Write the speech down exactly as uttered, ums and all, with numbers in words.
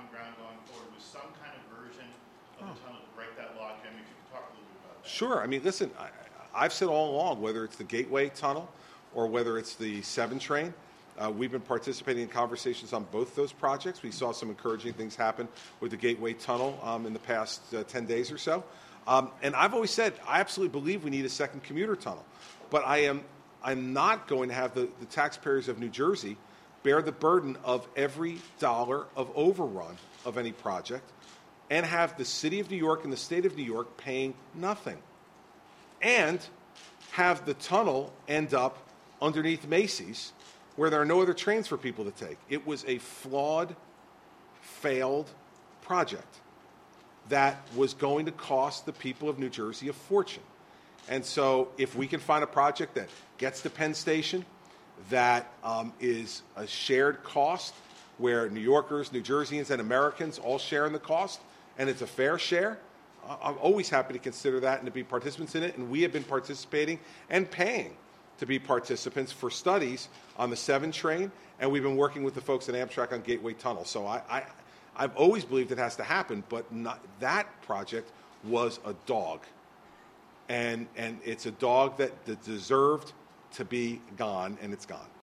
common ground going forward was some kind of version of oh. the tunnel to break that logjam. If you could talk a little bit about that. Sure. I mean, listen, I, I've said all along, whether it's the Gateway Tunnel or whether it's the seven train, uh, we've been participating in conversations on both those projects. We saw some encouraging things happen with the Gateway Tunnel um, in the past uh, ten days or so. Um, and I've always said I absolutely believe we need a second commuter tunnel. But I am I'm not going to have the, the taxpayers of New Jersey bear the burden of every dollar of overrun of any project and have the city of New York and the state of New York paying nothing. And have the tunnel end up underneath Macy's where there are no other trains for people to take. It was a flawed, failed project that was going to cost the people of New Jersey a fortune. And so if we can find a project that gets to Penn Station, that um, is a shared cost where New Yorkers, New Jerseyans, and Americans all share in the cost, and it's a fair share, I'm always happy to consider that and to be participants in it. And we have been participating and paying to be participants for studies on the seven train, and we've been working with the folks at Amtrak on Gateway Tunnel. So I, I, I've always believed it has to happen, but not, that project was a dog. And, and it's a dog that, that deserved to be gone, and it's gone.